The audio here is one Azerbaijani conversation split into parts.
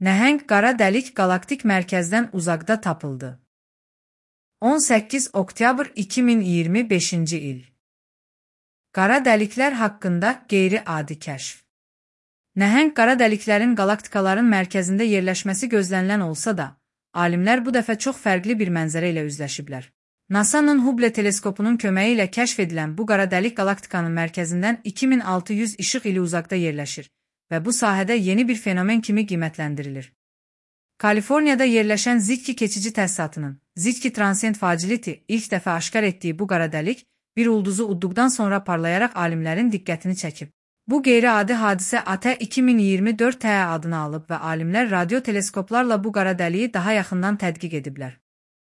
Nəhəng qara dəlik qalaktik mərkəzdən uzaqda tapıldı. 18 oktyabr 2025-ci il. Qara dəliklər haqqında qeyri-adi kəşf. Nəhəng qara dəliklərin qalaktikaların mərkəzində yerləşməsi gözlənilən olsa da, alimlər bu dəfə çox fərqli bir mənzərə ilə üzləşiblər. NASA-nın Hubble teleskopunun köməyi ilə kəşf edilən bu qara dəlik qalaktikanın mərkəzindən 2600 işıq ili uzaqda yerləşir və bu sahədə yeni bir fenomen kimi qiymətləndirilir. Kaliforniyada yerləşən Zitki keçici təsisatının Zitki Transient Facility ilk dəfə aşkar etdiyi bu qara dəlik bir ulduzu udduqdan sonra parlayaraq alimlərin diqqətini çəkib. Bu qeyri-adi hadisə ATE 2024 adını alıb və alimlər radio teleskoplarla bu qara dəliyi daha yaxından tədqiq ediblər.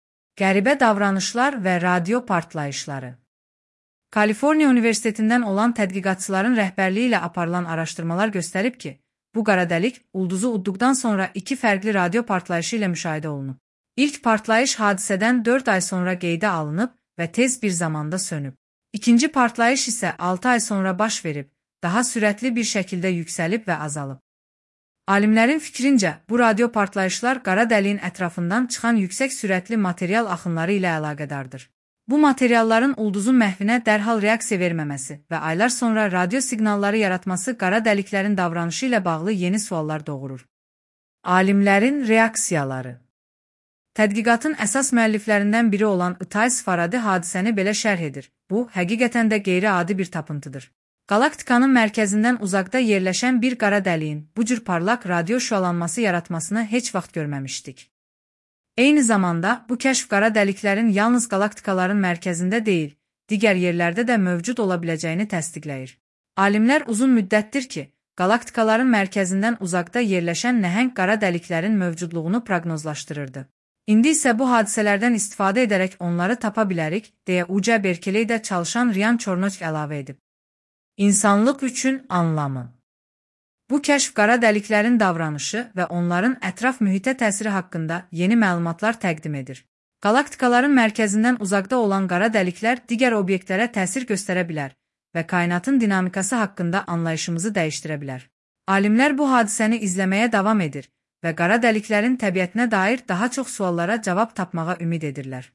Qəribə davranışlar və radio partlayışları. Kaliforniya Universitetindən olan tədqiqatçıların rəhbərliyi ilə aparılan araşdırmalar göstərib ki, bu qara dəlik ulduzu udduqdan sonra 2 fərqli radio partlayışı ilə müşahidə olunub. İlk partlayış hadisədən 4 ay sonra qeydə alınıb və tez bir zamanda sönüb. İkinci partlayış isə 6 ay sonra baş verib, daha sürətli bir şəkildə yüksəlib və azalıb. Alimlərin fikrincə, bu radio partlayışlar qara dəliyin ətrafından çıxan yüksək sürətli material axınları ilə əlaqədardır. Bu materialların ulduzun məhvinə dərhal reaksiya verməməsi və aylar sonra radio siqnalları yaratması qara dəliklərin davranışı ilə bağlı yeni suallar doğurur. Alimlərin reaksiyaları. Tədqiqatın əsas müəlliflərindən biri olan Itais Faradi hadisəni belə şərh edir. Bu, həqiqətən də qeyri-adi bir tapıntıdır. Qalaktikanın mərkəzindən uzaqda yerləşən bir qara dəliyin bu cür parlaq radio şüalanması yaratmasını heç vaxt görməmişdik. Eyni zamanda, bu kəşf qara dəliklərin yalnız qalaktikaların mərkəzində deyil, digər yerlərdə də mövcud ola biləcəyini təsdiqləyir. Alimlər uzun müddətdir ki, qalaktikaların mərkəzindən uzaqda yerləşən nəhəng qara dəliklərin mövcudluğunu proqnozlaşdırırdı. İndi isə bu hadisələrdən istifadə edərək onları tapa bilərik, deyə UC Berkeleydə çalışan Ryan Chornock əlavə edib. İnsanlıq üçün anlamı. Bu kəşf qara dəliklərin davranışı və onların ətraf mühitə təsiri haqqında yeni məlumatlar təqdim edir. Qalaktikaların mərkəzindən uzaqda olan qara dəliklər digər obyektlərə təsir göstərə bilər və kainatın dinamikası haqqında anlayışımızı dəyişdirə bilər. Alimlər bu hadisəni izləməyə davam edir və qara dəliklərin təbiətinə dair daha çox suallara cavab tapmağa ümid edirlər.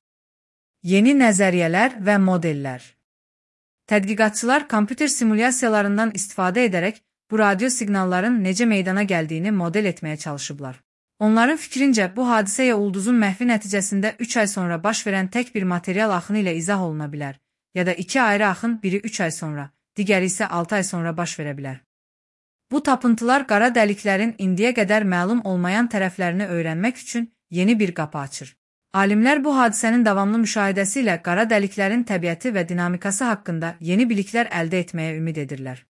Yeni nəzəriyyələr və modellər. Tədqiqatçılar kompüter simulyasiyalarından istifadə edərək bu radio siqnalların necə meydana gəldiyini model etməyə çalışıblar. Onların fikrincə, bu hadisəyə ulduzun məhvi nəticəsində 3 ay sonra baş verən tək bir material axını ilə izah oluna bilər, ya da 2 ayrı axın, biri 3 ay sonra, digəri isə 6 ay sonra baş verə bilər. Bu tapıntılar qara dəliklərin indiyə qədər məlum olmayan tərəflərini öyrənmək üçün yeni bir qapı açır. Alimlər bu hadisənin davamlı müşahidəsi ilə qara dəliklərin təbiəti və dinamikası haqqında yeni biliklər əldə etməyə ümid edirlər.